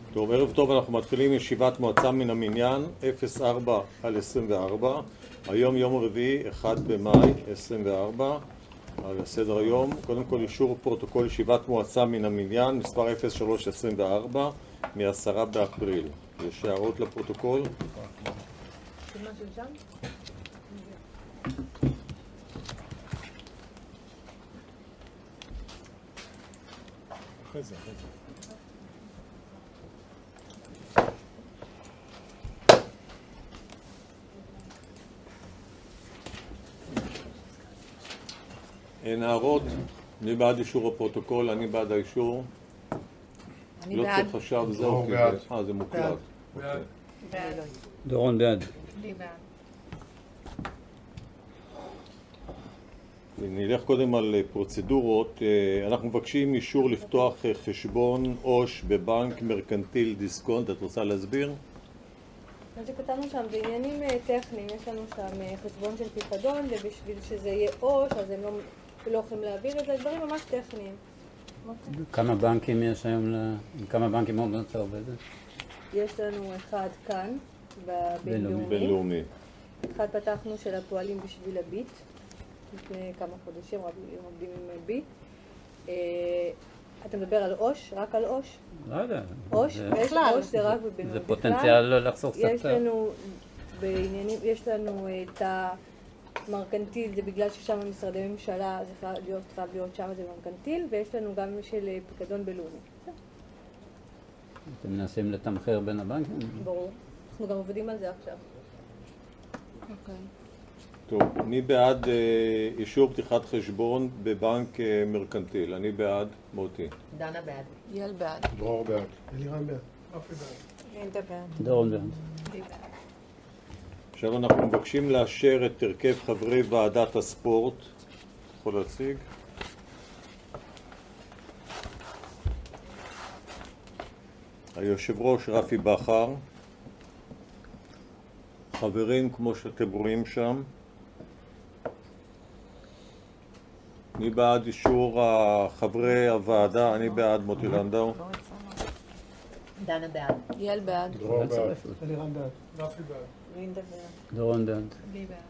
טוב, ערב טוב, אנחנו מתחילים ישיבת מועצה מן המניין 04/24. היום יום רביעי 1 במאי 24. על סדר היום, קודם כל אישור פרוטוקול ישיבת מועצה מן המניין מספר 03/24 מ-10 באפריל. יש הערות לפרוטוקול? אחרי זה. אין הערות? אני בעד אישור הפרוטוקול, אני בעד האישור. אני לא בעד. צריך חשב, זהו. זה מוקלט. בעד. דורון בעד. אני בעד. נלך קודם על פרוצדורות. אנחנו מבקשים אישור לפתוח חשבון עו"ש בבנק מרקנטיל דיסקונט. את רוצה להסביר? מה שכתבנו שם זה עניינים טכניים, יש לנו שם חשבון של פיקדון, ובשביל שזה יהיה עו"ש אז הם לא יכולים להעביר את זה, דברים ממש טכניים. כמה בנקים יש היום, עם כמה בנקים מועצה עובדת? יש לנו אחד כאן, בבינלאומי. בינלאומי. אחד פתחנו של הפועלים בשביל הביט, לפני כמה חודשים עובדים עם ביט. אתה מדבר על עו"ש? רק על עו"ש? לא יודע. עו"ש? עו"ש זה רק בבינלאומי. זה פוטנציאל לחסוך קצת. יש לנו בעניינים, יש לנו את המרקנטיל, זה בגלל ששם משרדי ממשלה, זה חייב להיות שם, זה מרקנטיל, ויש לנו גם של פיקדון בלאומי. אתם מנסים לתמחר בין הבנקים? ברור. אנחנו גם עובדים על זה עכשיו. אוקיי. טוב, אני בעד אישור פתיחת חשבון בבנק מרקנטיל. אני בעד. מוטי. דנה בעד. יעל בעד. דרור בעד. אלירן בעד. אופי בעד. לינדה בעד. דורון בעד. לי בעד. עכשיו אנחנו מבקשים לאשר את הרכב חברי ועדת הספורט. יכול להציג? היושב ראש רפי בכר. חברים כמו שאתם רואים שם. אני בעד אישור חברי הוועדה, אני בעד מוטי לנדאו. דנה בעד. יעל בעד. דרור בעד. אלירן בעד. רפי בעד. לינדה בעד. דורון בעד. לי בעד.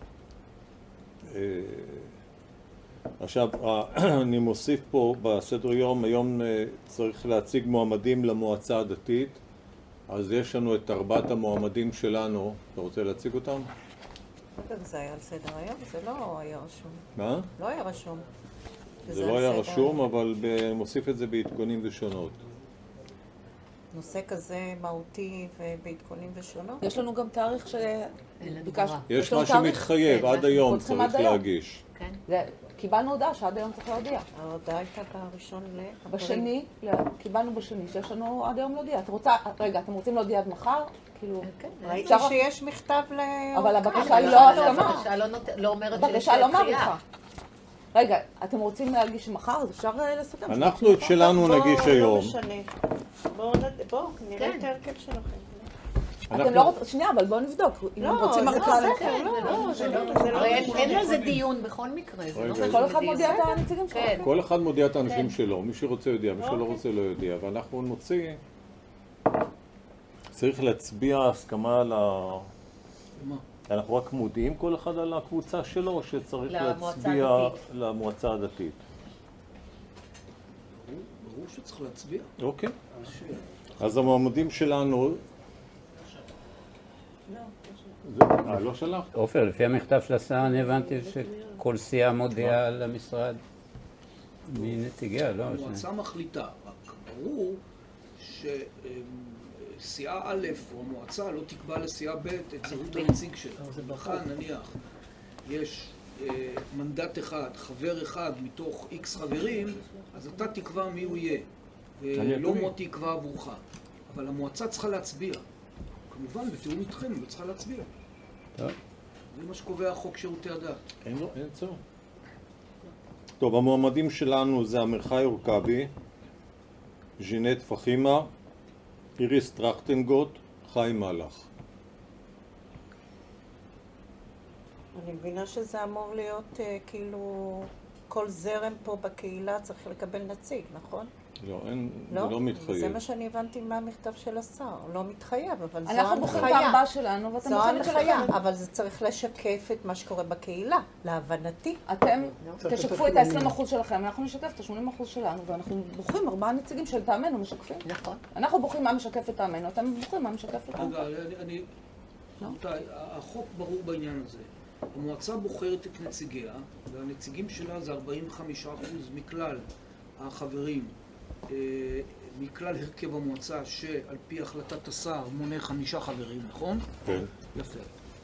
עכשיו, אני מוסיף פה בסדר יום, היום צריך להציג מועמדים למועצה הדתית, אז יש לנו את 4 המועמדים שלנו. אתה רוצה להציג אותם? זה היה על סדר היום, זה לא היה רשום. מה? לא היה רשום. זה לא היה רשום, אבל מוסיף את זה בעדכונים ושונות. נושא כזה מהותי ובעדכונים ושונות. יש לנו גם תאריך שביקשנו. יש מה שמתחייב, עד היום צריכים צריך עד היום. להגיש. כן. קיבלנו הודעה שעד היום צריך להודיע. ההודעה הייתה בראשון בשני, קיבלנו בשני, שיש לנו עד היום להודיע. את רוצה, רגע, אתם רוצים להודיע עד מחר? כאילו, ראיתי שיש מכתב אבל הבקשה היא לא הסכמה. הבקשה לא אומרת שיש הבקשה לא דחייה. מאריכה. רגע, אתם רוצים להגיש מחר? אז אפשר לסכם. אנחנו את שלנו נגיש היום. לא משנה. בואו, נראה את ההרכב שלכם. אתם לא רוצים, שנייה, אבל בואו נבדוק. אם הם רוצים זה ארכה בסדר, לא. הרי אין לזה דיון בכל מקרה. זה לא רגע, משהו כל אחד בדיון. מודיע את הנציגים שלו. כן. כל אחד מודיע את האנשים שלו, מי שרוצה יודע, מי שלא רוצה לא יודע, ואנחנו נוציא, צריך להצביע הסכמה על אנחנו רק מודיעים כל אחד על הקבוצה שלו, או שצריך להצביע למועצה הדתית? ברור שצריך להצביע. אוקיי. אז המועמדים שלנו... לא שלחת? עופר, לפי המכתב של השר אני הבנתי שכל סיעה מודיעה למשרד מנציגיה, לא? המועצה מחליטה, רק ברור שסיעה א' או המועצה לא תקבע לסיעה ב' את זהות הנציג שלה. לכן נניח יש מנדט אחד, חבר אחד מתוך X חברים, אז אתה תקבע מי הוא יהיה, ולא מוטי יקבע עבורך. אבל המועצה צריכה להצביע. כמובן, בתיאום איתכם, היא לא צריכה להצביע. טוב. זה מה שקובע חוק שירותי הדת. אין צורך. טוב, המועמדים שלנו זה עמיחי עורקבי, ז'ינט פחימה, איריס טרכטנגוט, חיים מלאך. אני מבינה שזה אמור להיות כאילו כל זרם פה בקהילה צריך לקבל נציג, נכון? לא, אין, זה לא? לא מתחייב. זה מה שאני הבנתי מהמכתב של השר. לא מתחייב, אבל זו אנחנו בוחרים את הנחיה. הארבעה שלנו ואתם זו בוחרים את הנחיה, שלכם. אבל זה צריך לשקף את מה שקורה בקהילה, להבנתי. אתם תשקפו את ה-20% שלכם, אנחנו נשקף את ה-80% שלנו, ואנחנו בוחרים 4 נציגים של טעמנו משקפים. נכון. אנחנו בוחרים מה משקף את טעמנו, אתם בוחרים מה משקף לכם. רגע, רבותיי, החוק ברור בעניין הזה. המועצה בוחרת את נציגיה, והנציגים שלה זה 45% מכלל החברים, מכלל הרכב המועצה, שעל פי החלטת השר מונה 5 חברים, נכון? כן. יפה.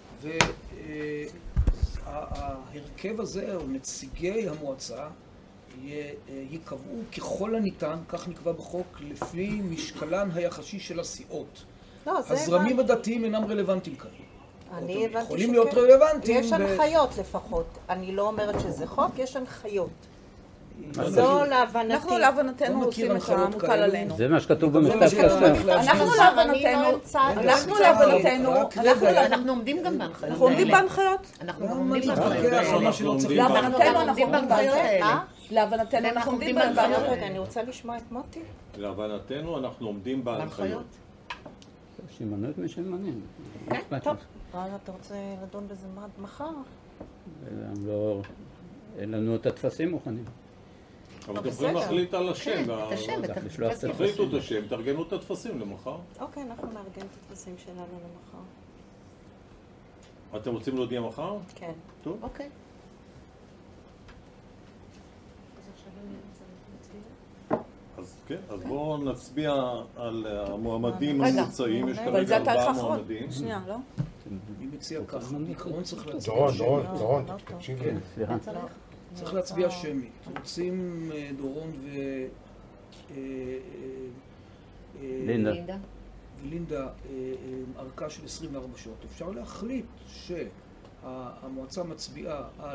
וההרכב הזה, או נציגי המועצה, ייקבעו ככל הניתן, כך נקבע בחוק, לפי משקלן היחסי של הסיעות. לא, זה הזרמים הדתיים אינם רלוונטיים כאן. אני הבנתי יכולים להיות רלוונטיים. יש הנחיות לפחות. אני לא אומרת שזה חוק, יש הנחיות. לא זו להבנתי. אנחנו להבנתנו לא עושים מכיר את הנחיות המוטל כאלו. עלינו. זה מה שכתוב במכתב לא, כסף. אנחנו אני להבנתנו, לא צד. אנחנו עומדים גם בהנחיות אנחנו עומדים האלה. בהנחיות. אנחנו גם עומדים בהנחיות אנחנו האלה. עומדים להבנתנו אנחנו עומדים בהנחיות בהנחיות האלה. האלה. להבנתנו אנחנו עומדים בהנחיות רגע, האלה. אני רוצה לשמוע את מוטי. להבנתנו אנחנו עומדים בהנחיות. שימנו את מי שממנים. כן, טוב. אתה רוצה לדון בזה מחר? אין לנו את הטפסים מוכנים. אבל אתם יכולים להחליט על השם. כן, את השם, את לשלוח את תחליטו את השם, תארגנו את הטפסים למחר. אוקיי, אנחנו נארגן את הטפסים שלנו למחר. אתם רוצים להודיע מחר? כן. טוב. אוקיי. אז כן, אז בואו נצביע על המועמדים רגע, המוצעים. יש אבל זה כרגע 4 התאריך האחרון. מועמדים. שנייה, לא? אני מציע כך, בעיקרון צריך להצביע דורון, תקשיבי. סליחה. צריך להצביע שמית. רוצים דורון לינדה. ולינדה ארכה של 24 שעות. אפשר להחליט שהמועצה מצביעה על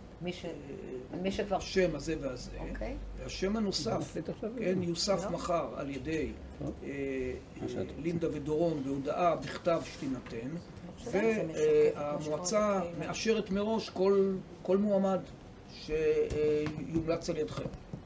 מי שכבר... השם הזה והזה, אוקיי. והשם הנוסף, כן, יוסף מחר על ידי לינדה ודורון בהודעה בכתב שתינתן, והמועצה מאשרת מראש כל מועמד שיומלץ על ידכם.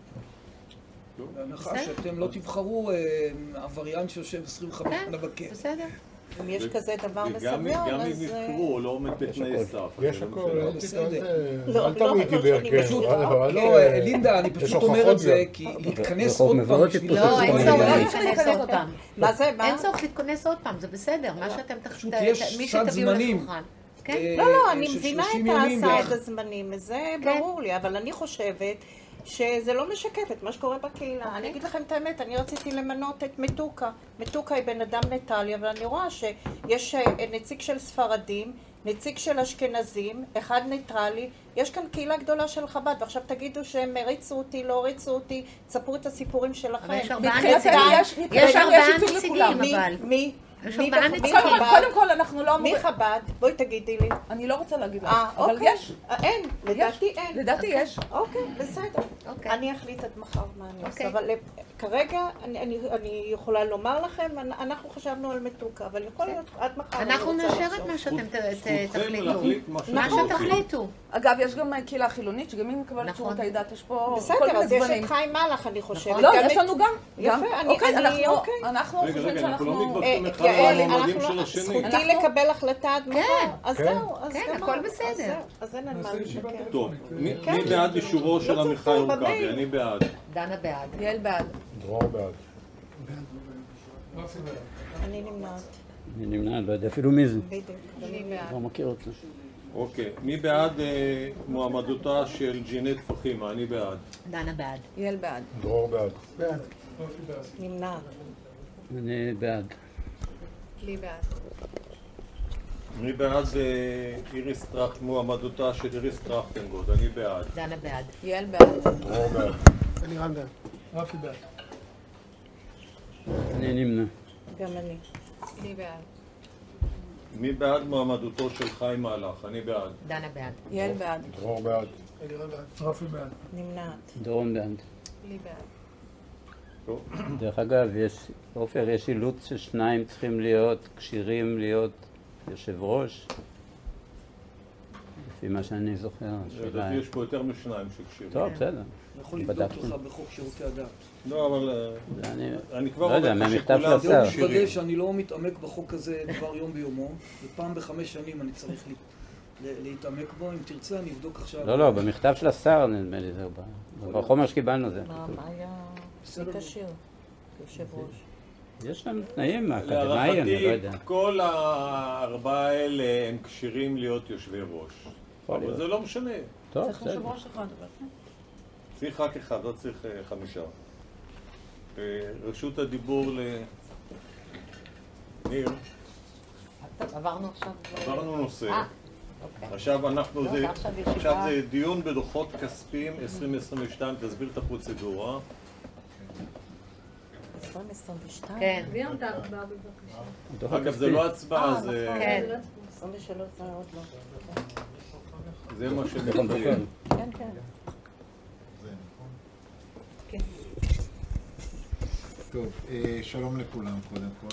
בהנחה שאתם לא תבחרו עבריין שיושב 25 שנה בכלא. בסדר. אם יש כזה דבר גם מסביון, אם אז... נבחרו, הוא לא עומד בתנאי סף. יש הכל, בסדר. אל תמיד בהרכב. פשוט, לא, לינדה, אני פשוט אומר את זה, כי להתכנס עוד פעם בשביל... לא, אין צורך לא, להתכנס עוד פעם. מה זה? מה? אין צורך להתכנס עוד פעם, זה בסדר. מה שאתם פשוט יש מי סד שתביאו זמנים. לשולחן. כן? לא, אני של מבינה 30 את ימים הסעד הזמנים, זה כן. ברור לי, אבל אני חושבת שזה לא משקף את מה שקורה בקהילה. אני אגיד לכם את האמת, אני רציתי למנות את מתוקה. מתוקה היא בן אדם ניטרלי, אבל אני רואה שיש נציג של ספרדים, נציג של אשכנזים, אחד ניטרלי, יש כאן קהילה גדולה של חב"ד, ועכשיו תגידו שהם הריצו אותי, לא הריצו אותי, תספרו את הסיפורים שלכם. אבל יש 4 מבחינתנו נציגים. יש 4 ייצוג נציגים, לכולם. אבל... מי? יש מי 4 מי נציגים. חב"ד? קודם כל אנחנו לא אמורים... מי חב"ד? בואי תגידי לי. אני לא רוצה להגיד לך, אבל אוקיי. יש. אין, לדעתי אין. לדעתי יש. אוקיי, בסדר. אוקיי. אני אחליט עד מחר מה אני אוקיי. עושה, אבל כרגע אני יכולה לומר לכם, אנחנו חשבנו על מתוקה, אבל יכול להיות עד מחר. אנחנו אני רוצה נאשר את לחשוב. מה שאתם זכותכם תחליטו. להחליט מה מה שאתם רוצים. שתחליטו. אגב, יש גם קהילה חילונית, שגם היא מקבלת נכון. שירותי דת, יש פה כל בסדר, מיני אז יש גוונים. את חיים מלאך, אני חושבת. לא, גם יש את- לנו גם. יפה, גם. אוקיי, אוקיי, אנחנו רגע, חושבים אנחנו לא שאנחנו... מתווכחים אחד יעל, על המועמדים אנחנו של לא- השני. זכותי אנחנו- לקבל החלטה עד מחר. אז כן. זהו, אז כן, גמרנו. הכל בסדר. אז זהו, אז אין על מה לשקר. טוב, מי כן. בעד אישורו של לא צריך עמיחי פה אורקבי? במייל. אני בעד. דנה בעד. יעל בעד. דרור בעד. אני נמנעת. אני נמנע, לא יודע אפילו מי זה. בדיוק. אני בעד. לא מכיר אותו. אוקיי, מי בעד מועמדותה של ג'ינט פחימה? אני בעד. דנה בעד. יעל בעד. דרור בעד. נמנעת. אני בעד. לי בעד. מי בעד מועמדותה של איריס טרכטנגוט? אני בעד. דנה בעד. יעל בעד. דרור בעד. אני נמנע. גם אני. לי בעד. מי בעד מועמדותו של חיים מהלך? אני בעד. דנה בעד. יעל בעד. דרור בעד. נמנעת. דורון בעד. לי בעד. טוב. דרך אגב, עופר, יש אילוץ ששניים צריכים להיות כשירים להיות יושב ראש. לפי מה שאני זוכר. לדעתי יש פה יותר משניים שכשירים. טוב, בסדר. יכול לבדוק לך בחוק שירותי הדת. לא, אבל אני כבר לא יודע, אומר לך מהמכתב של שכולם השר. אני כשירים. מתוודה שאני לא מתעמק בחוק הזה דבר יום ביומו, ופעם ב5 שנים אני צריך להתעמק בו. אם תרצה, אני אבדוק עכשיו. לא, במכתב של השר נדמה לי זה. בחומר שקיבלנו זה. מה היה כשיר? יושב ראש. יש להם תנאים אקדמיים, אני לא יודע. להערכתי, כל הארבעה האלה הם כשירים להיות יושבי ראש. אבל זה לא משנה. טוב, צריך בסדר. יושב ראש אחד. צריך רק אחד, לא צריך 5. רשות הדיבור לניר. עברנו עכשיו... עברנו נושא. אוקיי. עכשיו אנחנו, לא, זה, עכשיו עכשיו ישיבה. זה דיון בדוחות כספיים 2022, תסביר את הפרוצדורה. 2022? כן. מי אותך בר בבקשה? דוח אגב, זה הכספי. לא הצבעה, זה כן. 23 זה עוד לא. זה מה דוח שמדברים. המבקר. כן, כן. טוב, שלום לכולם קודם כל.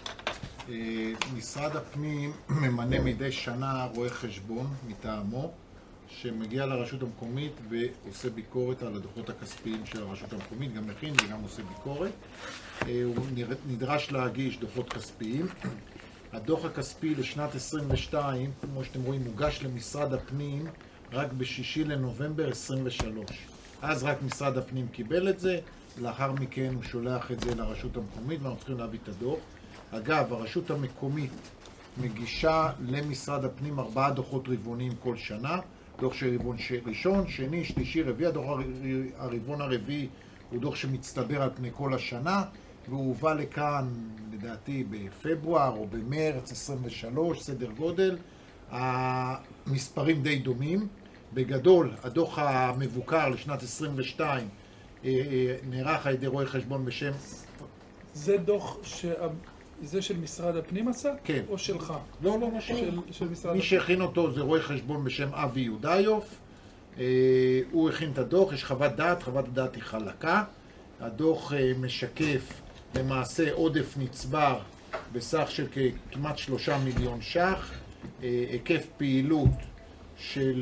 משרד הפנים ממנה מדי שנה רואה חשבון מטעמו שמגיע לרשות המקומית ועושה ביקורת על הדוחות הכספיים של הרשות המקומית, גם מכין וגם עושה ביקורת. הוא נדרש להגיש דוחות כספיים. הדוח הכספי לשנת 22, כמו שאתם רואים, מוגש למשרד הפנים רק ב6 לנובמבר 23. אז רק משרד הפנים קיבל את זה, לאחר מכן הוא שולח את זה לרשות המקומית ואנחנו צריכים להביא את הדוח. אגב, הרשות המקומית מגישה למשרד הפנים 4 דוחות רבעוניים כל שנה, דוח של רבעון ראשון, שני, שלישי, רביעי. הדוח הרבעון הרביעי הוא דוח שמצטבר על פני כל השנה, והוא הובא לכאן, לדעתי, בפברואר או במרץ 23, סדר גודל. המספרים די דומים. בגדול, הדוח המבוקר לשנת 22 נערך על ידי רואה חשבון בשם... זה דוח זה של משרד הפנים עשה? כן. או שלך? לא, של משרד מי הפנים. שהכין אותו זה רואה חשבון בשם אבי יהודיוף. הוא הכין את הדוח, יש חוות דעת, חוות הדעת היא חלקה. הדוח משקף למעשה עודף נצבר בסך של כמעט 3 מיליון ש"ח, היקף פעילות של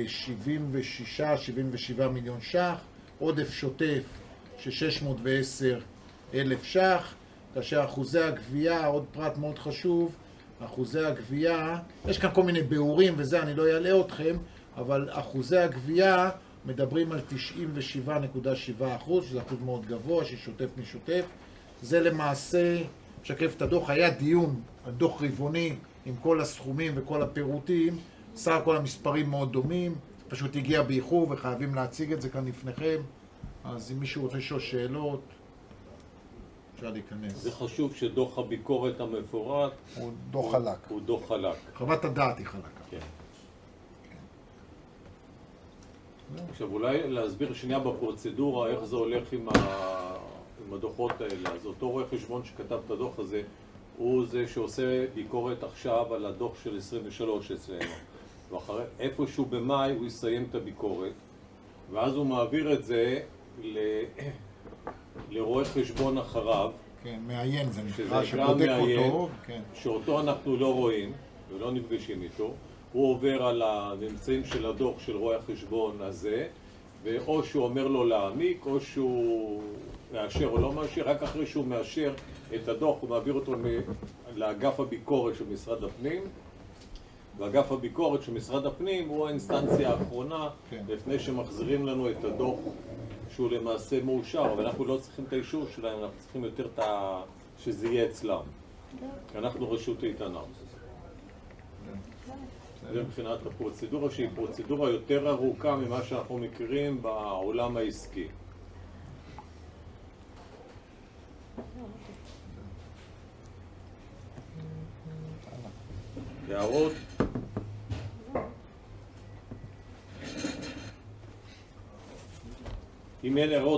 כ-76-77 מיליון ש"ח, עודף שוטף של 610,000 ש"ח, כאשר אחוזי הגבייה, עוד פרט מאוד חשוב, אחוזי הגבייה, יש כאן כל מיני ביאורים וזה, אני לא אעלה אתכם, אבל אחוזי הגבייה מדברים על 97.7%, שזה אחוז מאוד גבוה, ששוטף משוטף. זה למעשה משקף את הדוח. היה דיון, הדוח רבעוני עם כל הסכומים וכל הפירוטים, סך הכל המספרים מאוד דומים, פשוט הגיע באיחור וחייבים להציג את זה כאן לפניכם. אז אם מישהו רוצה לשאול שאלות, אפשר להיכנס. זה חשוב שדוח הביקורת המפורט הוא דוח חלק. הוא דוח חלק. חוות הדעת היא חלקה. כן. עכשיו אולי להסביר שנייה בפרוצדורה איך זה הולך עם הדוחות האלה. אז אותו רואה חשבון שכתב את הדוח הזה הוא זה שעושה ביקורת עכשיו על הדוח של 23 אצלנו, ואחרי איפשהו במאי הוא יסיים את הביקורת ואז הוא מעביר את זה לרואה חשבון אחריו, כן, מעיין זה שזה נקרא, גם שבודק מעיין, אותו. כן. שאותו אנחנו לא רואים ולא נפגשים איתו. הוא עובר על הממצאים של הדוח של רואה החשבון הזה, ואו שהוא אומר לו להעמיק, או שהוא מאשר או לא מאשר. רק אחרי שהוא מאשר את הדוח, הוא מעביר אותו לאגף הביקורת של משרד הפנים, ואגף הביקורת של משרד הפנים הוא האינסטנציה האחרונה, כן. לפני שמחזירים לנו את הדוח שהוא למעשה מאושר, אבל אנחנו לא צריכים את האישור שלהם, אנחנו צריכים יותר שזה יהיה אצלם. כי אנחנו רשות איתנה. זה מבחינת הפרוצדורה שהיא פרוצדורה יותר ארוכה ממה שאנחנו מכירים בעולם העסקי. הערות? אם אין הערות,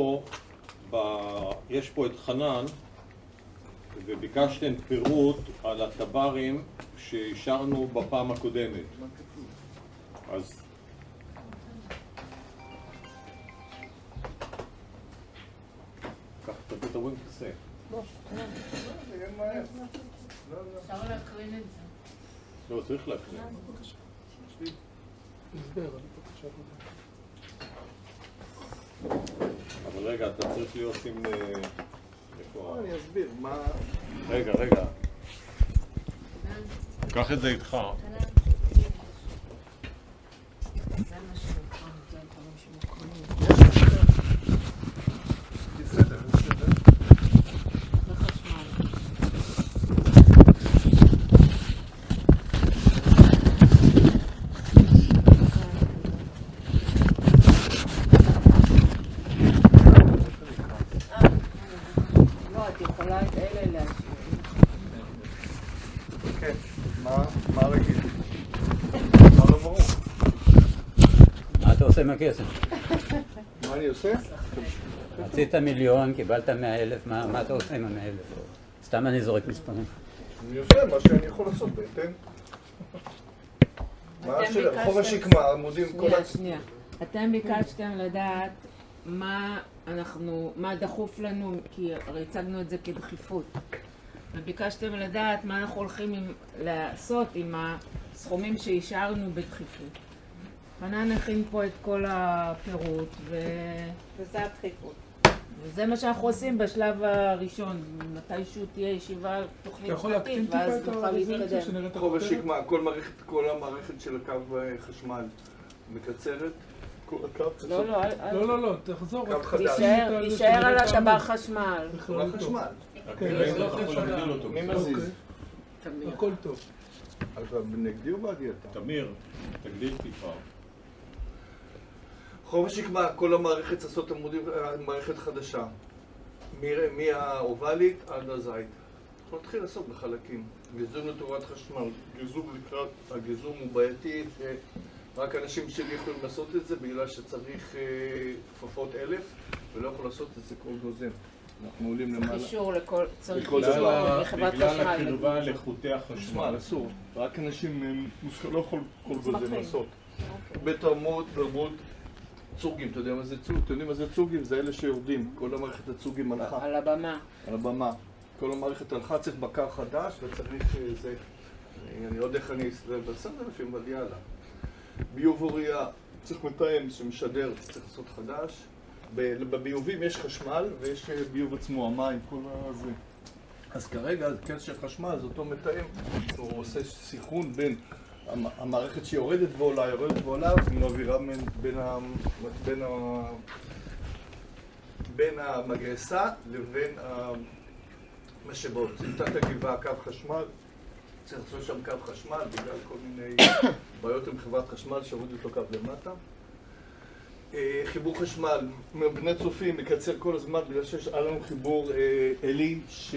יש פה את חנן, וביקשתם פירוט על הטברים שאישרנו בפעם הקודמת. אז קח תביא את הווינג כסה. אפשר להקרין את זה. לא, צריך להקרין. הסבר, אני פה חשב על זה. אבל רגע, אתה צריך להיות עם... אני אסביר, מה... רגע. קח את זה איתך. בסדר. לא, את יכולה את אלה להשאיר. כן, מה רגיל? מה לא ברור? מה אתה עושה עם הכסף? מה אני עושה? רצית מיליון, קיבלת 100,000, מה אתה עושה עם ה100,000? סתם אני זורק מספרים. אני עושה מה שאני יכול לעשות בהתאם. מה של חוב השקמה, עמודים כל... שנייה. אתם ביקשתם לדעת מה דחוף לנו, כי הרי הצגנו את זה כדחיפות. וביקשתם לדעת מה אנחנו הולכים לעשות עם הסכומים שהשארנו בדחיפות. חנן הכין פה את כל הפירוט, וזה הדחיפות. וזה מה שאנחנו עושים בשלב הראשון. מתישהו תהיה ישיבה על תוכנית אתה יכול להקטין טיפה ואז את נוכל הרזולוציה להתקדם. שנראה את חוב הכותרת? השקמה, כל המערכת של הקו חשמל מקצרת. כל הקו לא, לא, תחזור. קו חדש. תישאר על הטבע חשמל. מה חשמל? מי מזיז? הכל טוב. אתה נגדי או בעדי אתה? תמיר, תגדיל טיפה. חוב השקמה, כל המערכת לעשות עמודים, מערכת חדשה. מהאובלית עד הזית. אנחנו נתחיל לעשות בחלקים. גיזום לתורת חשמל. הגיזום הוא בעייתי, רק אנשים שלי יכולים לעשות את זה בגלל שצריך כפפות 1000 ולא יכול לעשות את זה כל גוזם. אנחנו עולים למעלה. אישור לכל, צריך לכל אישור דבר. לחברת בגלל חשמל. הקרבה לחוטי החשמל. אסור. רק אנשים לא יכול כל גוזם לעשות. בתרבות, צוגים, אתה יודע מה זה צוג? אתם יודעים מה זה צוגים? זה אלה שיורדים. כל המערכת הצוגים הלכה. על הבמה. על הבמה. כל המערכת הלכה, צריך בקר חדש וצריך זה... אני לא יודע איך אני אסתכל בסדר לפעמים, אבל יאללה. ביוב אוריה, צריך מתאם שמשדר, צריך לעשות חדש. בביובים יש חשמל ויש ביוב עצמו, המים, כל הזה. אז כרגע, קשר חשמל, זה אותו מתאם. הוא עושה סיכון בין המערכת שיורדת ועולה, ומעבירה בין המגרסה לבין המשאבות. צמתת הגבעה, קו חשמל, צריך לעשות שם קו חשמל בגלל כל מיני בעיות עם חברת חשמל שהורידו אותו קו למטה. חיבור חשמל, בני צופים מקצר כל הזמן בגלל שיש לנו חיבור אלי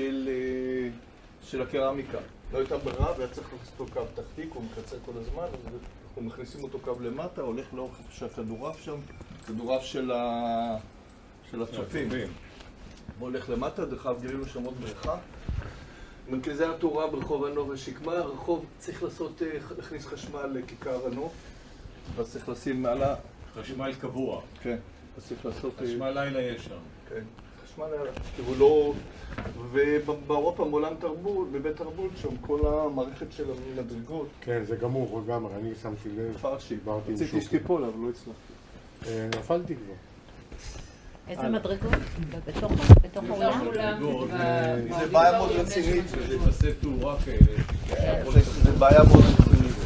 של הקרמיקה. לא הייתה ברירה והיה צריך לעשות אותו קו תחתיק, הוא מקצר כל הזמן, אז אנחנו מכניסים אותו קו למטה, הולך לאורך שהכדורף שם, כדורף של הצופים. והולך למטה, דרך אגב גילינו שם עוד בריכה. מרכזי התאורה ברחוב הנוף ושקמה, הרחוב צריך להכניס חשמל לכיכר הנוף, ואז צריך לשים מעלה... חשמל קבוע. כן, אז צריך לעשות... חשמל לילה יש שם. כן, חשמל לילה. הוא לא... ובאירופה, בעולם תרבות, בבית תרבות, שם כל המערכת של המדרגות. כן, זה גמור לגמרי, אני שמתי לב. פרשי, דיברתי עם רציתי שוקי. שתיפול, אבל לא הצלחתי. נפלתי כבר. איזה מדרגות? בתוך האולם? זה בעיה מאוד רצינית. זה תעשה תאורה כאלה. זה בעיה מאוד רצינית.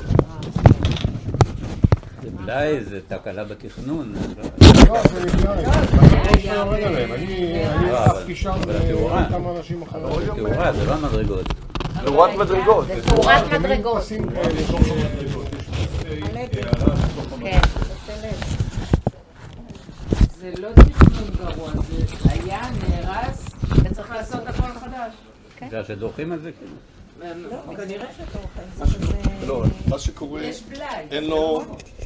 זה בלאי, זה תקלה בתכנון. לא, זה נגמר. אני יורד עליהם. אני הלכתי שם וכמה אנשים אחרים. תאורה, זה לא מדרגות. תאורת מדרגות. זה תאורת מדרגות. כן. זה לא תכנון גרוע, זה היה, נהרס, וצריך לעשות הכל חדש. בגלל שדוחים על זה כאילו. כנראה לא, מה שקורה, יש בלאי. אין לו...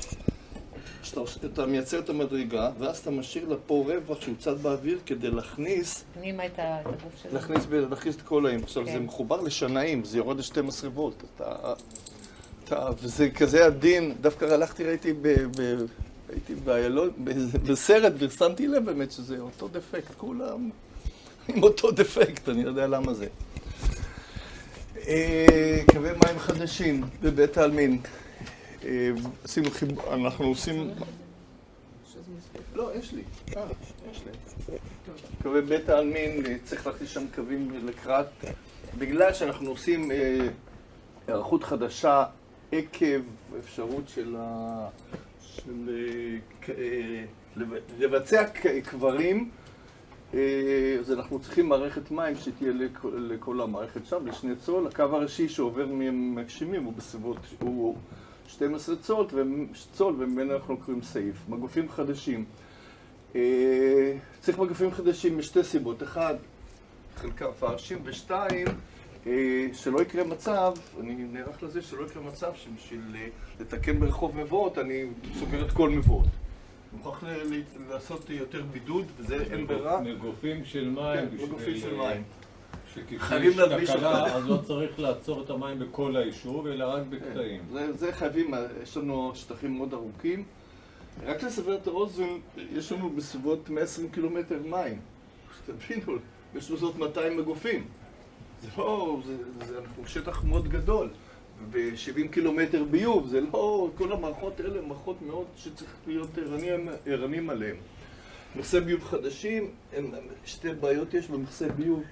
אתה מייצר את המדרגה, ואז אתה משאיר לה פה רווח שהוא צד באוויר כדי להכניס... פנימה את הגוף שלו. להכניס את כל הים. עכשיו זה מחובר לשנאים, זה יורד ל-12 וולט. וזה כזה עדין, דווקא הלכתי, ראיתי בסרט ושמתי לב באמת שזה אותו דפקט, כולם עם אותו דפקט, אני יודע למה זה. קווי מים חדשים בבית העלמין. אנחנו עושים... לא, יש לי. יש לי. קווי בית העלמין, צריך להכניס שם קווים לקראת. בגלל שאנחנו עושים היערכות חדשה עקב אפשרות של לבצע קברים, אז אנחנו צריכים מערכת מים שתהיה לכל המערכת שם, לשני צול. הקו הראשי שעובר ממגשימים הוא בסביבות, הוא 12 צול, וממנו אנחנו קוראים סעיף. מגופים חדשים. צריך מגופים חדשים משתי סיבות. אחד, חלקם פרשים, ושתיים, שלא יקרה מצב, אני נערך לזה שלא יקרה מצב שבשביל לתקן ברחוב מבואות, אני סוגר את כל מבואות. מוכרח לעשות יותר בידוד, וזה אין ברירה. מגופים של מים. כן, מגופים של מים. שכשיש תקלה, אז לא צריך לעצור את המים בכל היישוב, אלא רק בקטעים. זה חייבים, יש לנו שטחים מאוד ארוכים. רק לסבר את האוזן, יש לנו בסביבות 120 קילומטר מים. שתבינו, יש בסביבות 200 מגופים. זה לא, אנחנו שטח מאוד גדול. ב-70 קילומטר ביוב, זה לא, כל המערכות האלה הן מערכות מאוד שצריך להיות ערנים עליהן. מכסי ביוב חדשים, שתי בעיות יש במכסי ביוב.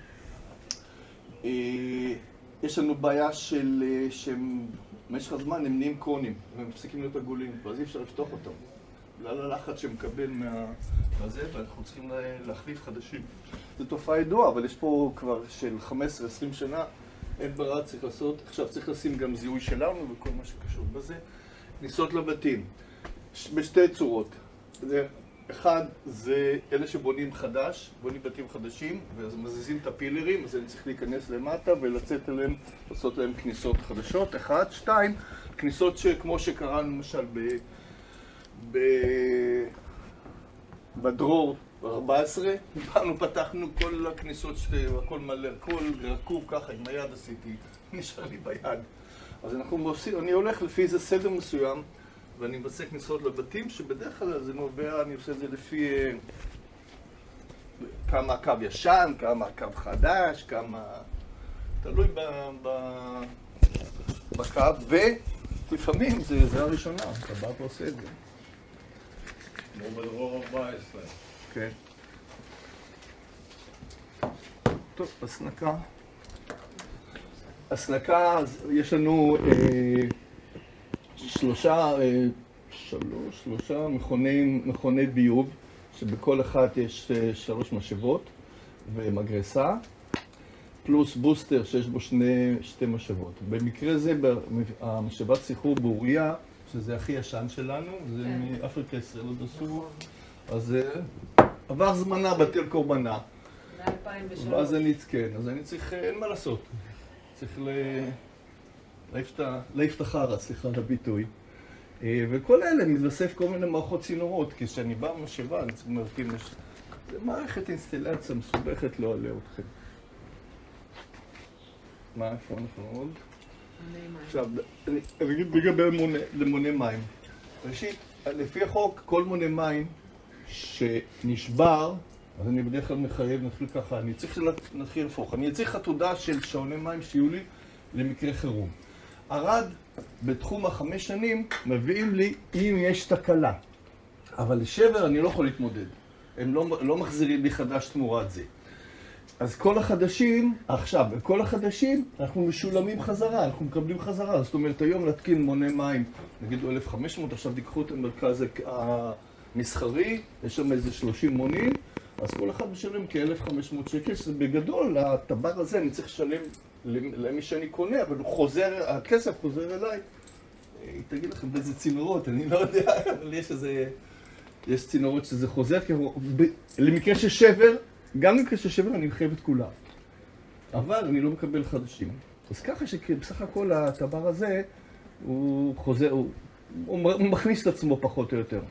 יש לנו בעיה שבמשך הזמן הם נהיים קונים, והם מפסיקים להיות עגולים, ואז אי אפשר לפתוח אותם. בגלל הלחץ שמקבל מהזה, ואנחנו צריכים להחליף חדשים. זו תופעה ידועה, אבל יש פה כבר של 15-20 שנה, אין ברירה, צריך לעשות. עכשיו צריך לשים גם זיהוי שלנו וכל מה שקשור בזה. כניסות לבתים, בשתי צורות. אחד, זה אלה שבונים חדש, בונים בתים חדשים, ואז מזיזים את הפילרים, אז אני צריך להיכנס למטה ולצאת אליהם, לעשות להם כניסות חדשות. אחד, שתיים, כניסות שכמו שקרה למשל בדרור 14, באנו, פתחנו כל הכניסות, הכל מלא, הכל רקוב ככה, עם היד עשיתי, נשאר לי ביד. אז אני הולך לפי איזה סדר מסוים, ואני מבצע כניסות לבתים, שבדרך כלל זה נובע, אני עושה את זה לפי כמה הקו ישן, כמה הקו חדש, כמה... תלוי בקו, ולפעמים זה עזרה ראשונה, אתה בא ועושה את זה. כמו בדרור 14. כן. טוב, הסנקה, יש לנו שלושה מכוני ביוב, שבכל אחת יש 3 משאבות ומגרסה, פלוס בוסטר שיש בו שתי משאבות. במקרה זה, המשאבת סחרור באוריה, שזה הכי ישן שלנו, זה מאפריקה ישראל עוד עשו, אז עבר זמנה בטל קורבנה. ואז אני צריך, אין מה לעשות. צריך להעיף את החרא, סליחה על הביטוי. וכל אלה מתווסף כל מיני מערכות צינורות, כי כשאני בא במשאבה, אני צריך להרכיב זה מערכת אינסטלציה מסובכת, לא עליה אתכם. מה, איפה אנחנו עוד? עכשיו, אני אגיד לגבי למוני מים. ראשית, לפי החוק, כל מונה מים שנשבר, אז אני בדרך כלל מחייב, נתחיל ככה, אני צריך להתחיל להפוך. אני צריך עתודה של שעוני מים שיהיו לי למקרה חירום. ערד, בתחום 5 שנים, מביאים לי אם יש תקלה. אבל לשבר אני לא יכול להתמודד. הם לא מחזירים לי חדש תמורת זה. אז כל החדשים, אנחנו משולמים חזרה, אנחנו מקבלים חזרה. זאת אומרת, היום להתקין מונה מים, נגיד 1,500, עכשיו תיקחו את המרכז המסחרי, יש שם איזה 30 מונים, אז כל אחד משלם כ-1,500 שקל, שזה בגדול, הטבר הזה אני צריך לשלם למי שאני קונה, אבל הכסף חוזר אליי. היא תגיד לכם באיזה צינורות, אני לא יודע, אבל יש צינורות שזה חוזר, למקרה ששבר, גם למקרה ששבר אני מחייב את כולם. אבל אני לא מקבל חדשים. אז ככה שבסך הכל הטבר הזה, הוא חוזר, הוא מכניס את עצמו פחות או יותר.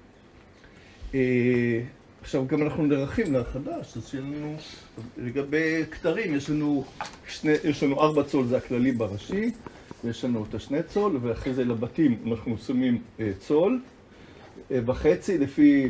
עכשיו גם אנחנו נערכים לחדש, אז שלנו, לגבי כתרים, יש לנו 4 צול, זה הכללי בראשי, ויש לנו את 2 צול, ואחרי זה לבתים אנחנו שמים צול, וחצי, לפי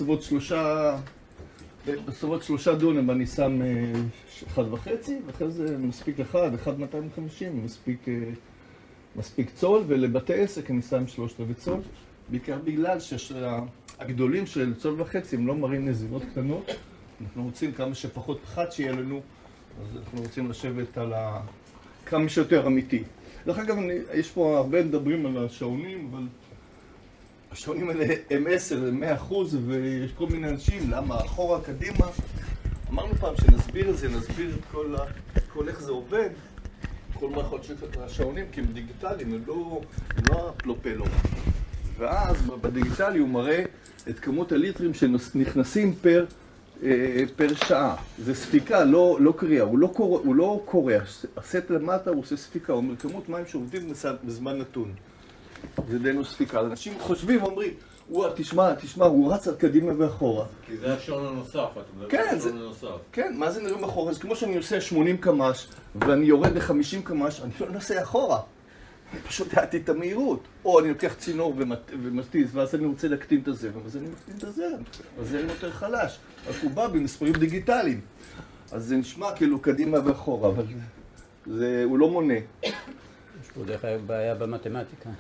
בסביבות 3 דונם אני שם 1.5, ואחרי זה מספיק 1.250, מספיק צול, ולבתי עסק אני שם 3/4 צול, בעיקר בגלל שהגדולים של צול וחצי הם לא מראים נזילות קטנות. אנחנו רוצים כמה שפחות פחת שיהיה לנו, אז אנחנו רוצים לשבת על כמה שיותר אמיתי. דרך אגב, יש פה הרבה מדברים על השעונים, אבל השעונים האלה הם 10, הם 100%, ויש כל מיני אנשים, למה אחורה, קדימה. אמרנו פעם שנסביר את זה, נסביר את כל איך זה עובד, כל מערכות של השעונים, כי הם דיגיטליים, הם לא הפלופלו. ואז בדיגיטלי הוא מראה את כמות הליטרים שנכנסים פר שעה. זה ספיקה, לא קריאה, הוא לא קורא, הסט למטה הוא עושה ספיקה, הוא אומר כמות מים שעובדים בזמן נתון. זה דינו ספיקה. אנשים חושבים ואומרים, תשמע, הוא רץ על קדימה ואחורה. כי זה השעון הנוסף, אתה מדבר על השעון הנוסף. כן, מה זה נראה מאחורה? אז כמו שאני עושה 80 קמ"ש ואני יורד ל-50 קמ"ש, אני לא נוסע אחורה. אני פשוט העדתי את המהירות. או אני לוקח צינור ומתיז, ואז אני רוצה להקטין את הזרם, אז אני מקטין את הזרם. הזרם יותר חלש. אז הוא בא במספרים דיגיטליים. אז זה נשמע כאילו קדימה ואחורה, אבל הוא לא מונה. יש פה דרך אגב בעיה במתמטיקה.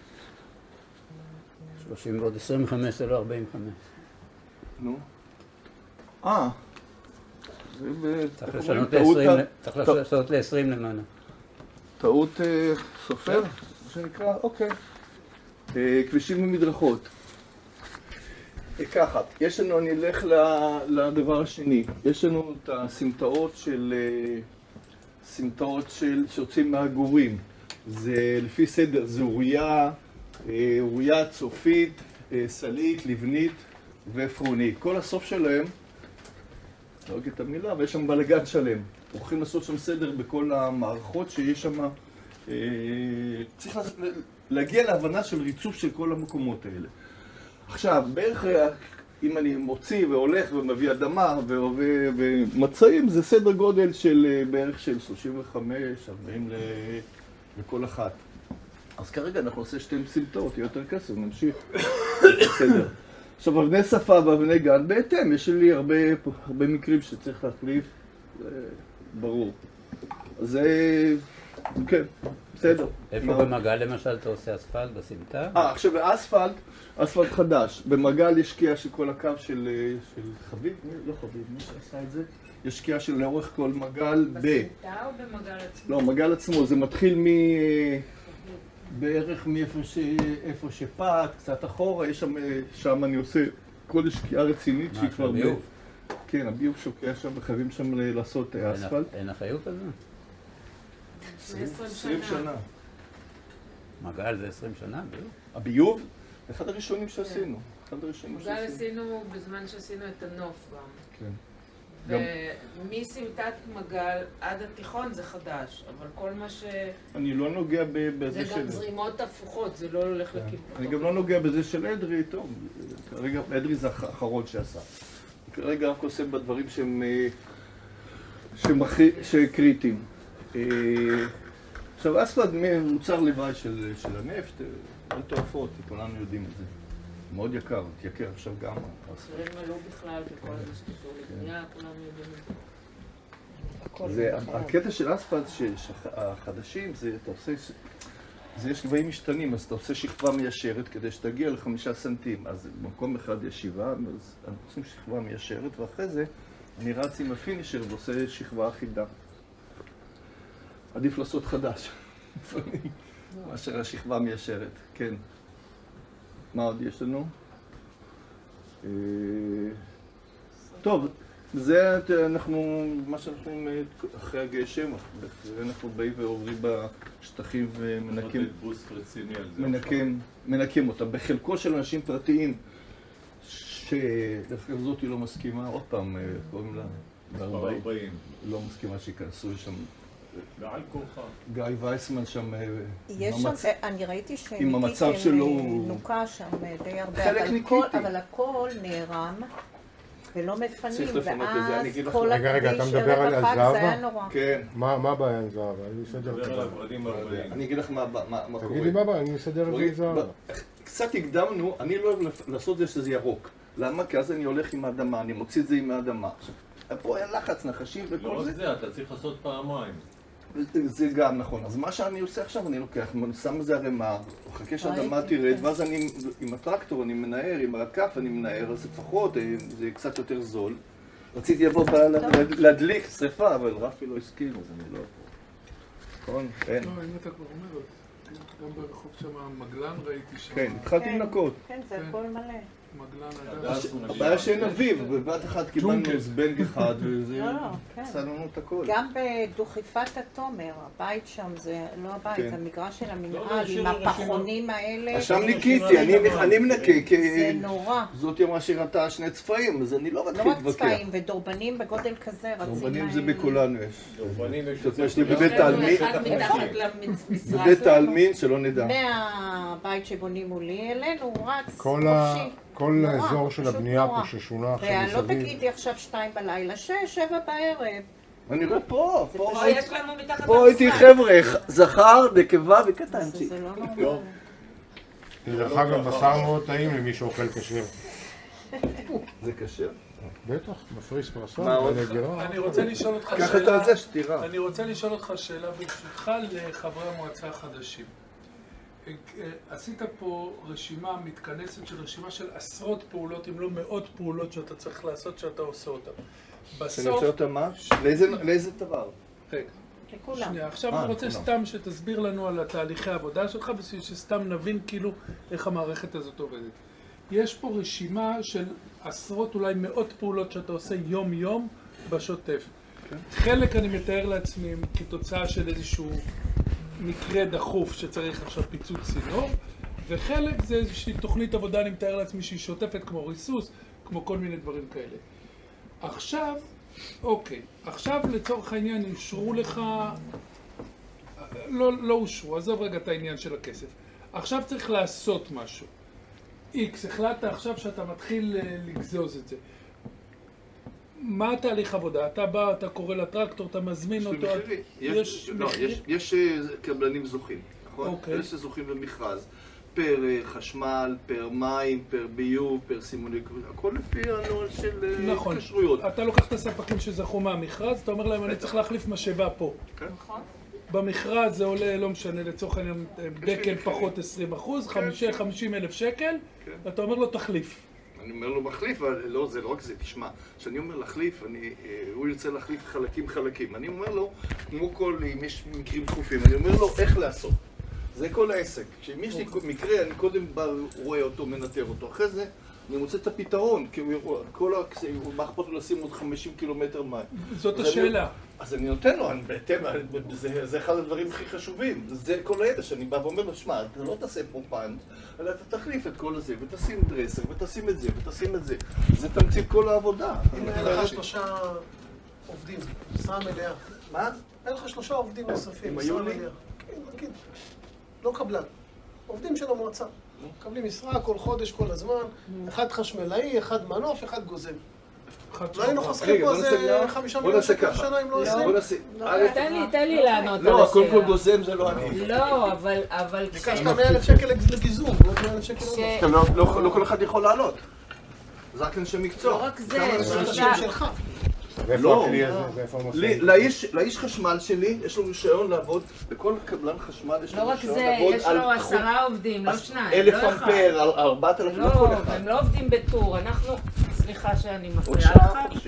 30 ועוד 25 זה לא 45. נו. צריך לשנות ל-20 למעלה. טעות סופר, מה שנקרא, אוקיי. כבישים ומדרכות. ככה, יש לנו, אני אלך לדבר השני. יש לנו את הסמטאות שיוצאים מהגורים. זה לפי סדר, זה אוריה, צופית, סלית, לבנית ועפרונית. כל הסוף שלהם, לא אגיד את המילה, ויש שם בלגן שלם. הולכים לעשות שם סדר בכל המערכות שיש שם. צריך להגיע להבנה של ריצוף של כל המקומות האלה. עכשיו, בערך אם אני מוציא והולך ומביא אדמה ומצאים, זה סדר גודל של בערך של 35-40 לכל אחת. אז כרגע אנחנו עושה 2 סמטאות, יהיה יותר כסף, נמשיך. בסדר. עכשיו, אבני שפה ואבני גן, בהתאם, יש לי הרבה מקרים שצריך להחליף, ברור. אז כן, בסדר. איפה במגל למשל אתה עושה אספלט בסמטה? עכשיו אספלט חדש. במגל יש שקיעה של כל הקו של חביב, לא חביב, מי שעשה את זה? יש שקיעה של לאורך כל מגל בסמטה או במגל עצמו? לא, מגל עצמו, זה מתחיל בערך מאיפה שפעת, קצת אחורה, יש שם אני עושה כל שקיעה רצינית שהיא כבר... הביוב? כן, הביוב שוקע שם וחייבים שם לעשות אספלט. אין אחריות על זה? 20 שנה. מגל זה 20 שנה, ביוב? הביוב? אחד הראשונים שעשינו. מגל עשינו בזמן שעשינו את הנוף גם. כן. ומסמטת מגל עד התיכון זה חדש, אבל כל מה ש... אני לא נוגע בזה זה גם זרימות הפוכות, זה לא הולך לכיוון. אני גם לא נוגע בזה של אדרי, טוב, כרגע אדרי זה האחרון שעשה. כרגע רק עושה בדברים שהם קריטיים. עכשיו, אספלט מוצר לוואי של הנפט, אין תועפות, כולנו יודעים את זה. מאוד יקר, התייקר עכשיו גם. אספלט מלא בכלל, בכל זה שקשור לבנייה, כולנו יודעים את זה. הקטע של אספלט החדשים, זה אתה עושה, יש גבהים משתנים, אז אתה עושה שכבה מיישרת כדי שתגיע ל5 סנטים. אז במקום אחד יש 7, אז אנחנו עושים שכבה מיישרת, ואחרי זה אני רץ עם הפינישר ועושה שכבה אחידה. עדיף לעשות חדש, מאשר השכבה מיישרת, כן. מה עוד יש לנו? טוב, זה אנחנו, מה שאנחנו אחרי הגשם, אנחנו באים ועוברים בשטחים ומנקים אותם. בחלקו של אנשים פרטיים, שדווקא זאת היא לא מסכימה, עוד פעם, קוראים לה ב-40, לא מסכימה שיכנסו שם. גיא וייסמן שם, אני ראיתי שניקיתם נוקה שם די הרבה, אבל הכל נערם ולא מפנים, ואז כל הכביש ערב החג זה היה נורא. מה הבעיה עם זהב? אני מסדר את זה. אני אגיד לך מה קורה. תגידי מה הבעיה, אני מסדר את זה עם זהב. קצת הקדמנו, אני לא אוהב לעשות זה שזה ירוק. למה? כי אז אני הולך עם האדמה, אני מוציא את זה עם האדמה. פה היה לחץ, נחשים וכל זה. לא רק זה, אתה צריך לעשות פעמיים. זה גם נכון. אז מה שאני עושה עכשיו, אני לוקח, אני שם איזה ערימה, מחכה שהאדמה תרד, ואז אני, עם הטרקטור אני מנער, עם הכף אני מנער, אז לפחות זה קצת יותר זול. רציתי לבוא להדליק שריפה, אבל רפי לא הסכים, אז אני לא... נכון? כן. לא, אם אתה כבר אומר, גם ברחוב שם המגלן ראיתי שם. כן, התחלתי לנקות. כן, זה הכל מלא. הבעיה שאין אביב, בבת אחת קיבלנו זבנג אחד, וזה עשה לנו את הכל. גם בדוכיפת התומר, הבית שם זה לא הבית, זה המגרש של המנהל, עם הפחונים האלה. שם ניקיתי, אני מנקה, זה נורא. זאת אמרה שראתה שני צפעים, אז אני לא מתחיל להתווכח. לא רק צפעים, ודורבנים בגודל כזה, דורבנים זה בכולנו יש. דורבנים יש לי בבית העלמין, בבית העלמין שלא נדע. מהבית שבונים מולי אלינו, הוא רץ חופשי. כל האזור של הבנייה פה ששונה עכשיו מסביב. לא תגידי עכשיו 2 בלילה, 6, 7 בערב. אני רואה פה מתחת הייתי חבר'ה, זכר, נקבה וקטנצ'י. זה לא נורמלי. דרך אגב, בשר מאוד טעים למי שאוכל כשר. זה כשר? בטח, מפריס פרסון. אני רוצה לשאול אותך קח את זה שתירה. אני רוצה לשאול אותך שאלה ברשותך לחברי המועצה החדשים. עשית פה רשימה מתכנסת של רשימה של עשרות פעולות, אם לא מאות פעולות שאתה צריך לעשות, שאתה עושה אותן. שאני עושה אותם מה? לאיזה דבר? רגע. שנייה, עכשיו אני רוצה סתם שתסביר לנו על התהליכי העבודה שלך, בשביל שסתם נבין כאילו איך המערכת הזאת עובדת. יש פה רשימה של עשרות, אולי מאות פעולות שאתה עושה יום יום בשוטף. חלק אני מתאר לעצמי כתוצאה של איזשהו מקרה דחוף שצריך עכשיו פיצוץ צינור, וחלק זה איזושהי תוכנית עבודה, אני מתאר לעצמי שהיא שוטפת כמו ריסוס, כמו כל מיני דברים כאלה. עכשיו, אוקיי, עכשיו לצורך העניין אישרו לך, לא אושרו, עזוב רגע את העניין של הכסף. עכשיו צריך לעשות משהו. איקס, החלטת עכשיו שאתה מתחיל לגזוז את זה. מה התהליך עבודה? אתה בא, אתה קורא לטרקטור, אתה מזמין אותו... יש קבלנים זוכים, נכון? יש זוכים במכרז. פר חשמל, פר מים, פר ביוב, פר סימוני... הכל לפי הנוהל של התקשרויות. אתה לוקח את הספקים שזכו מהמכרז, אתה אומר להם, אני צריך להחליף משאבה פה. נכון. במכרז זה עולה, לא משנה, לצורך העניין, דקל פחות 20%, 50,000 שקל, ואתה אומר לו, תחליף. אני אומר לו מחליף, אבל לא, זה לא רק זה, תשמע, כשאני אומר להחליף, הוא ירצה להחליף חלקים. אני אומר לו, כמו כל, אם יש מקרים דחופים, אני אומר לו איך לעשות. זה כל העסק. כשאם יש לי מקרה, אני קודם בא, רואה אותו, מנטר אותו. אחרי זה, אני מוצא את הפתרון, כי כל מה אכפת לו לשים עוד 50 קילומטר מים. זאת השאלה. אז אני נותן לו, זה אחד הדברים הכי חשובים. זה כל הידע שאני בא ואומר לו, שמע, אתה לא תעשה פה פאנט, אלא אתה תחליף את כל הזה, ותשים דרסר, ותשים את זה, ותשים את זה. זה תמצית כל העבודה. אם אין לך 3 עובדים, משרה מלאה. מה? אין לך 3 עובדים נוספים, משרה מלאה. כן, נגיד. לא קבלן. עובדים של המועצה. מקבלים משרה כל חודש, כל הזמן. אחד חשמלאי, אחד מנוף, אחד גוזם. לא היינו חסכים פה איזה 5 מיליון שקל בשנה אם לא 20. תן לי לענות על השאלה. לא, קודם כל גוזם זה לא אני. לא, אבל... ביקשת 100,000 שקל לגיזום, לא 100,000 שקל לענות. לא כל אחד יכול לעלות. זה רק אנשי מקצוע. לא רק זה, כמה אנשים שלך. לא, לאיש חשמל שלי יש לו רישיון לעבוד, לכל קבלן חשמל יש לו רישיון לעבוד על... לא רק זה, יש לו 10 עובדים, לא 2, 1,000 אמפר, 4,000, לא כל אחד. הם לא עובדים בטור, אנחנו... סליחה שאני מפריעה לך.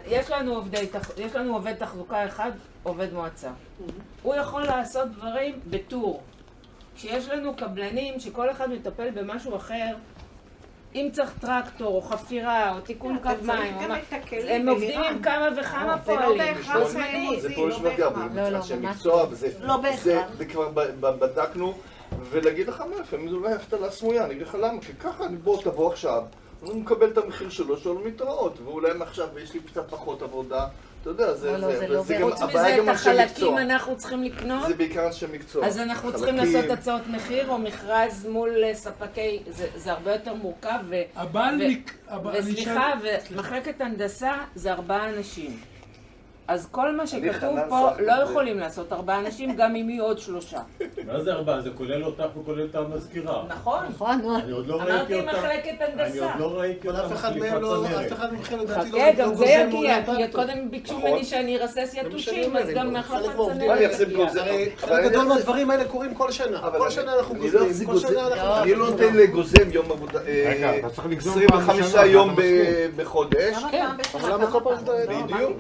יש לנו עובד תחזוקה אחד, עובד מועצה. הוא יכול לעשות דברים בטור. כשיש לנו קבלנים שכל אחד מטפל במשהו אחר, אם צריך טרקטור או חפירה או תיקון קו מים, הם עובדים עם כמה וכמה פועלים. זה פה יש מגבים, אנשי מקצוע, וזה כבר בדקנו, ולהגיד לך מה, לפעמים זה אולי הפתעה סמויה, אני אגיד לך למה, כי ככה בוא תבוא עכשיו, הוא מקבל את המחיר שלו, שלו מתראות, ואולי מעכשיו יש לי קצת פחות עבודה, אתה יודע, זה לא חוץ מזה את החלקים אנחנו צריכים לקנות, זה בעיקר אנשי מקצוע. אז אנחנו צריכים לעשות הצעות מחיר או מכרז מול ספקי, זה הרבה יותר מורכב, וסליחה, ומחלקת הנדסה זה 4 אנשים. אז כל מה שכתוב פה לא יכולים לעשות 4 אנשים, גם אם יהיו עוד 3. מה זה 4? זה כולל אותך וכולל את המזכירה. נכון. אני עוד לא ראיתי אותך. אמרתי מחלקת הנדסה. אני עוד לא ראיתי אותך. אף אחד מכם לדעתי חכה, גם זה יגיע, כי קודם ביקשו ממני שאני ארסס יתושים, אז גם מהחלפת צנרת. חלק גדול מהדברים האלה קורים כל שנה. כל שנה אנחנו גוזמים. אני לא נותן לגוזם יום עבודה, 25 יום בחודש. אבל למה כל פעם זה בדיוק.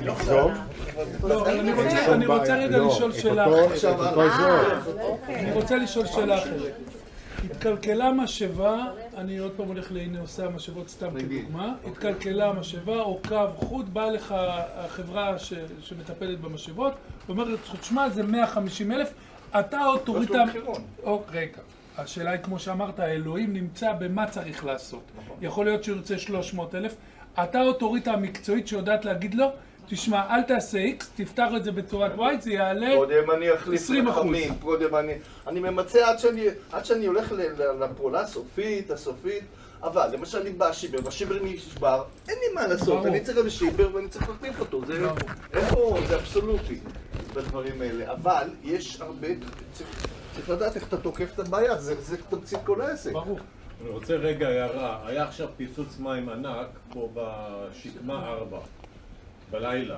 אני רוצה רגע לשאול שאלה אחרת. אני רוצה לשאול שאלה אחרת. התקלקלה משאבה, אני עוד פעם הולך לנושא המשאבות סתם כדוגמה, התקלקלה משאבה או קו חוט, באה לך החברה שמטפלת במשאבות, ואומרת, תשמע, זה 150,000, אתה עוד תוריד את... רגע, השאלה היא כמו שאמרת, האלוהים נמצא במה צריך לעשות. יכול להיות שהוא ירצה 300,000, אתה עוד תוריד את המקצועית שיודעת להגיד לו, תשמע, אל תעשה X, תפתח את זה בצורת Y, זה יעלה 20%. קודם אני אחליף לחמים, קודם אני ממצא עד שאני הולך לפעולה הסופית, אבל למשל אני בשיבר נשבר, אין לי מה לעשות, אני צריך לשיבר ואני צריך להחליף אותו, זה אבסולוטי בדברים האלה, אבל יש הרבה, צריך לדעת איך אתה תוקף את הבעיה, זה תמצית כל העסק. ברור. אני רוצה רגע הערה, היה עכשיו פיצוץ מים ענק פה בשקמה 4. בלילה,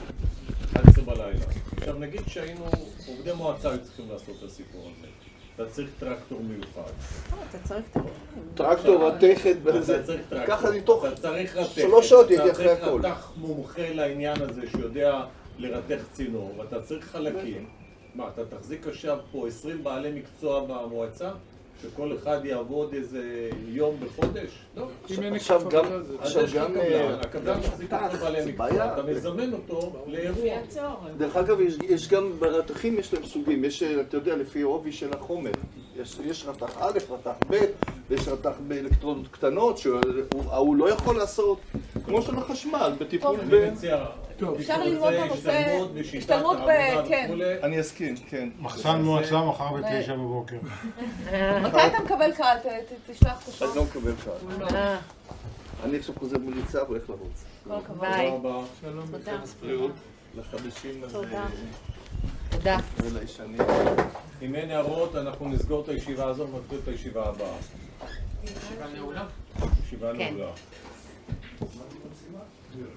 11 בלילה. עכשיו נגיד שהיינו, עובדי מועצה היו צריכים לעשות את הסיפור הזה. אתה צריך טרקטור מיוחד. אתה צריך טרקטור רתכת, ככה מתוך 3 שעות יגיע אחרי הכל. אתה צריך מומחה לעניין הזה שיודע לרתך צינור, ואתה צריך חלקים. מה, אתה תחזיק עכשיו פה 20 בעלי מקצוע במועצה? שכל אחד יעבוד איזה יום בחודש? לא. עכשיו גם... הקבלן מחזיק אותו בעלי מקצוע, אתה מזמן אותו לאירוע. דרך אגב, יש גם ברתכים, יש להם סוגים, יש, אתה יודע, לפי עובי של החומר. יש רתח א', רתח ב', ויש רתח באלקטרודות קטנות, שהוא לא יכול לעשות, כמו של החשמל, בטיפול ב... אפשר ללמוד בנושא, השתלמות כן. אני אסכים, כן. מחסן מועצה מחר ב9 בבוקר. מתי אתה מקבל קהל? תשלח את השלוח. אני לא מקבל קהל. אני עכשיו חוזר מליצה והולך לרוץ. כל הכבוד. תודה רבה. שלום. תודה. בריאות. לחדשים הזה. תודה. ולישנים. אם אין הערות, אנחנו נסגור את הישיבה הזו ונתחיל את הישיבה הבאה. ישיבה נעולה? ישיבה נעולה.